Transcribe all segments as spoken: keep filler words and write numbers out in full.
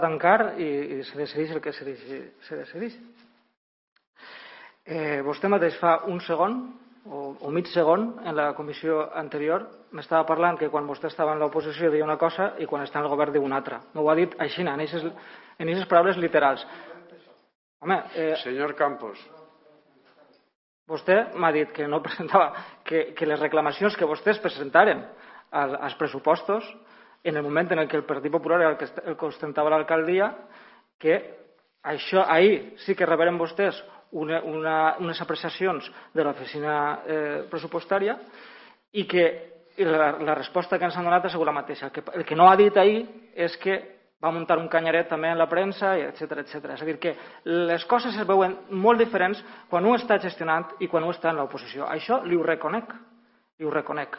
tancar i se decideix el que se decideix. Vostè mateix fa un segon o mig segon en la comissió anterior m'estava parlant que quan vostè estava en l'oposició deia una cosa i quan està en el govern diu una altra. M'ho ha dit així, en aquestes paraules literals. Senyor Campos. Vostè m'ha dit que no presentava, que les reclamacions que vostès presentaren als pressupostos en el moment en què el Partit Popular era el que ostentava l'alcaldia, que això ahir sí que reberen vostès unes apreciacions de l'oficina pressupostària i que la resposta que ens han donat ha sigut la mateixa. El que no ha dit ahir és que va muntar un canyaret també en la premsa, etcètera, etcètera. És a dir, que les coses es veuen molt diferents quan un està gestionant i quan un està en l'oposició. Això li ho reconec, li ho reconec.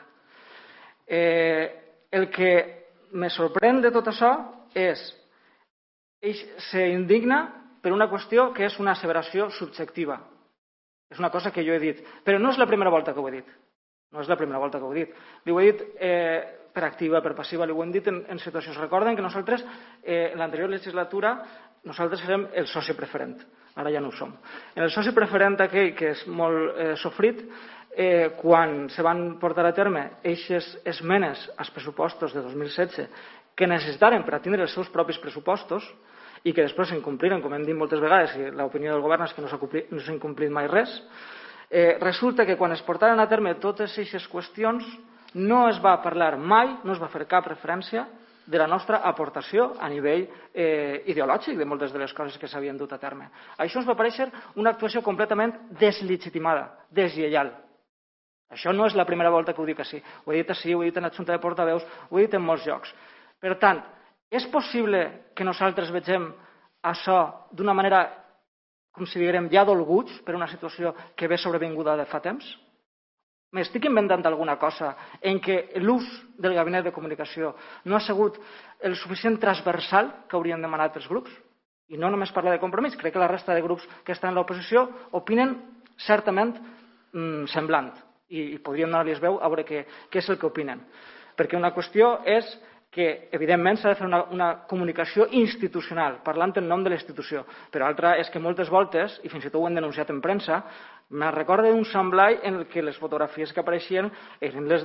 El que me sorprèn de tot això és s'indigna per una qüestió que és una asseveració subjectiva. És una cosa que jo he dit. Però no és la primera volta que ho he dit. No és la primera volta que ho he dit. Li ho he dit per activa, per passiva, li ho hem dit en situacions. Recorden que nosaltres, en l'anterior legislatura, nosaltres érem el soci preferent. Ara ja no ho som. En el soci preferent aquell que és molt sofrit, quan se van portar a terme aquestes esmenes als pressupostos de dos mil setze que necessitaren per atendre els seus propis pressupostos i que després s'incompliren, com hem dit moltes vegades, i l'opinió del govern és que no s'ha incomplit mai res, resulta que quan es portaren a terme totes aquestes qüestions no es va parlar mai, no es va fer cap referència de la nostra aportació a nivell ideològic de moltes de les coses que s'havien dut a terme. Això ens va parèixer una actuació completament deslegitimada, deslleial. Això no és la primera volta que ho dic així. Ho he dit així, ho he dit en la Junta de Portaveus, ho he dit en molts llocs. Per tant, és possible que nosaltres vegem això d'una manera, com si diguem, ja dolguts per una situació que ve sobrevinguda de fa temps? M'estic inventant alguna cosa en què l'ús del gabinet de comunicació no ha sigut el suficient transversal que haurien demanat els grups? I no només parla de Compromís, crec que la resta de grups que estan en l'oposició opinen certament semblant i podríem donar-los veu a veure què és el que opinen. Perquè una qüestió és que, evidentment, s'ha de fer una comunicació institucional, parlant en nom de la institució, però l'altra és que moltes voltes, i fins i tot ho hem denunciat en premsa, me recorda un semblall en què les fotografies que apareixien eren les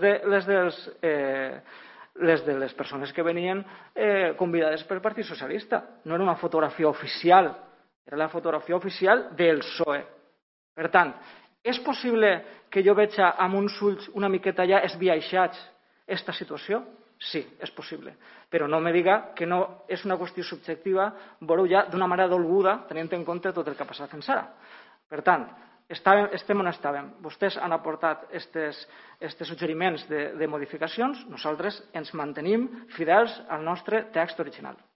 de les persones que venien convidades pel Partit Socialista. No era una fotografia oficial, era la fotografia oficial del P S O E. Per tant, és possible que jo vegi amb uns ulls una miqueta ja esbiaixats aquesta situació? Sí, és possible. Però no me diga que no és una qüestió subjectiva veure-ho ja d'una manera dolguda, tenint en compte tot el que ha passat fins ara. Per tant, estem on estàvem. Vostès han aportat aquests suggeriments de modificacions, nosaltres ens mantenim fidels al nostre text original.